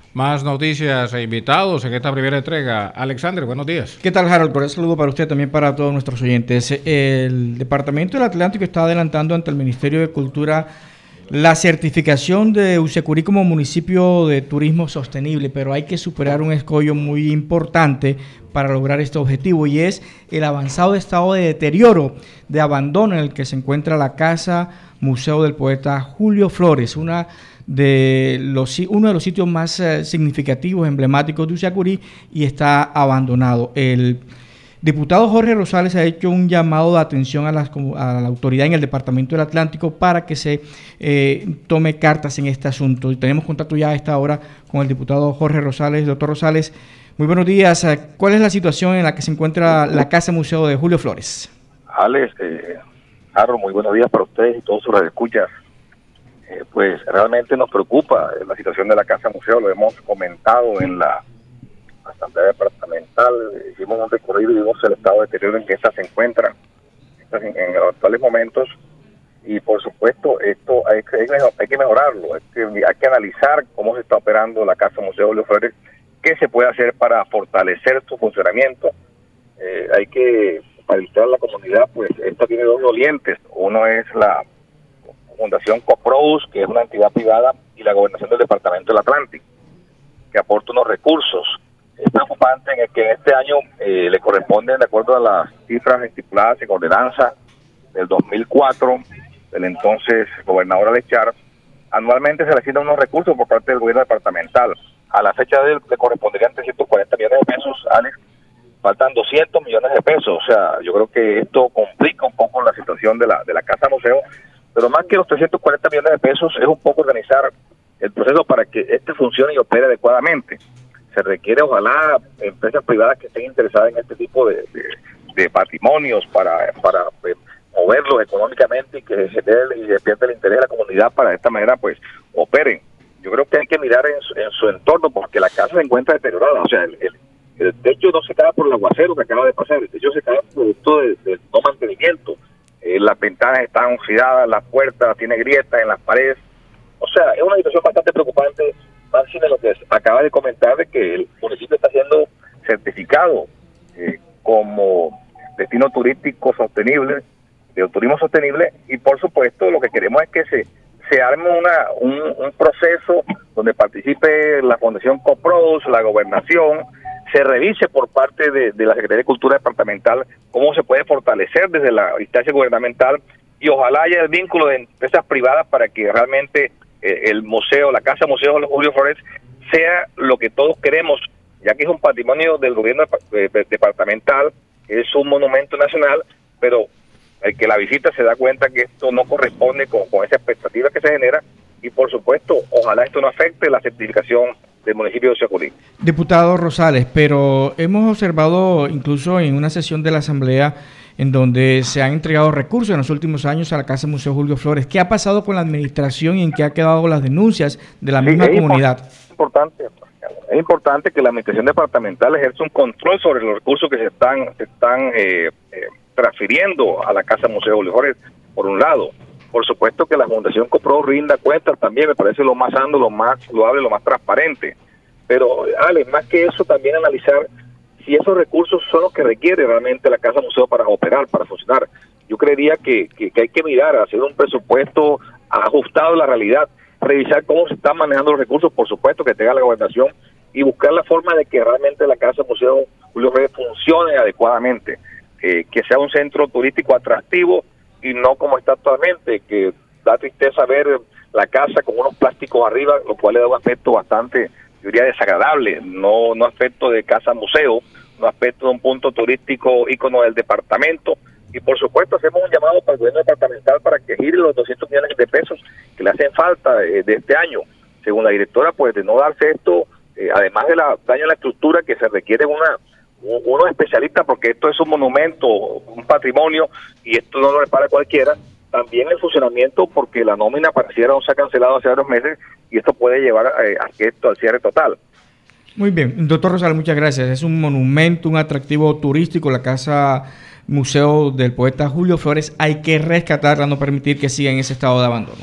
Más noticias e invitados en esta primera entrega. Alexander, buenos días. ¿Qué tal, Harold? Por eso saludo para usted, también para todos nuestros oyentes. El Departamento del Atlántico está adelantando ante el Ministerio de Cultura la certificación de Usiacurí como municipio de turismo sostenible, pero hay que superar un escollo muy importante para lograr este objetivo, y es el avanzado estado de deterioro, de abandono en el que se encuentra la Casa Museo del Poeta Julio Flores, uno de los sitios más significativos, emblemáticos de Usiacurí, y está abandonado. El diputado Jorge Rosales ha hecho un llamado de atención a la autoridad en el Departamento del Atlántico para que se tome cartas en este asunto. Y tenemos contacto ya a esta hora con el diputado Jorge Rosales. Doctor Rosales, muy buenos días. ¿Cuál es la situación en la que se encuentra la Casa Museo de Julio Flores? Alex, Harold, muy buenos días para ustedes y todos sus radioescuchas. Pues realmente nos preocupa la situación de la Casa Museo, lo hemos comentado en la Asamblea Departamental, hicimos un recorrido y vimos el estado de deterioro en que esta se encuentra en los actuales momentos, y por supuesto esto hay que mejorarlo, hay que analizar cómo se está operando la Casa Museo Julio Flores, qué se puede hacer para fortalecer su funcionamiento. Hay que, para ilustrar a la comunidad, pues esto tiene dos dolientes: uno es la Fundación Coproduce, que es una entidad privada, y la Gobernación del Departamento del Atlántico, que aporta unos recursos. Es preocupante en el que este año le corresponden, de acuerdo a las cifras estipuladas en ordenanza del 2004, del entonces gobernador Alechar, anualmente se le asignan unos recursos por parte del gobierno departamental. A la fecha de él le corresponderían 340 millones de pesos, Alex, faltan 200 millones de pesos. O sea, yo creo que esto complica un poco la situación de la Casa Museo, pero más que los 340 millones de pesos es un poco organizar el proceso para que este funcione y opere adecuadamente. Se requiere, ojalá, empresas privadas que estén interesadas en este tipo de patrimonios para moverlos económicamente y que se despierte el interés de la comunidad para de esta manera pues operen. Yo creo que hay que mirar en su entorno, porque la casa se encuentra deteriorada. O sea, el techo no se cae por el aguacero que acaba de pasar, el techo se cae producto de no mantenimiento. Las ventanas están oxidadas, las puertas tiene grietas en las paredes. O sea, es una situación bastante preocupante, más sin lo que acaba de comentar, de que el municipio está siendo certificado como destino turístico sostenible, de turismo sostenible, y por supuesto lo que queremos es que se arme un proceso donde participe la Fundación Coproduce, la Gobernación, se revise por parte de la Secretaría de Cultura Departamental cómo se puede fortalecer desde la instancia gubernamental, y ojalá haya el vínculo de empresas privadas para que realmente el museo, la Casa Museo de Julio Flores, sea lo que todos queremos, ya que es un patrimonio del gobierno departamental, es un monumento nacional, pero el que la visita se da cuenta que esto no corresponde con esa expectativa que se genera, y por supuesto, ojalá esto no afecte la certificación del municipio de Usiacurí. Diputado Rosales, pero hemos observado incluso en una sesión de la Asamblea en donde se han entregado recursos en los últimos años a la Casa Museo Julio Flores. ¿Qué ha pasado con la administración y en qué ha quedado las denuncias de la misma comunidad? Es importante que la administración departamental ejerza un control sobre los recursos que se están transfiriendo a la Casa Museo Julio Flores, por un lado. Por supuesto que la Fundación Copro rinda cuentas también, me parece lo más sano, lo más loable, lo más transparente. Pero, Ale, más que eso, también analizar si esos recursos son los que requiere realmente la Casa Museo para operar, para funcionar. Yo creería que hay que mirar, hacer un presupuesto ajustado a la realidad, revisar cómo se están manejando los recursos, por supuesto que tenga la gobernación, y buscar la forma de que realmente la Casa Museo Julio Flores funcione adecuadamente, que sea un centro turístico atractivo, y no como está actualmente, que da tristeza ver la casa con unos plásticos arriba, lo cual le da un aspecto bastante, yo diría, desagradable, no aspecto de casa museo, no aspecto de un punto turístico ícono del departamento. Y por supuesto hacemos un llamado para el gobierno departamental para que gire los 200 millones de pesos que le hacen falta de este año. Según la directora, pues de no darse esto, además de la daño a la estructura, que se requiere unos especialistas, porque esto es un monumento, un patrimonio, y esto no lo repara cualquiera. También el funcionamiento, porque la nómina pareciera no se ha cancelado hace varios meses, y esto puede llevar a esto al cierre total. Muy bien, doctor Rosales, muchas gracias. Es un monumento, un atractivo turístico, la Casa Museo del Poeta Julio Flores. Hay que rescatarla, no permitir que siga en ese estado de abandono.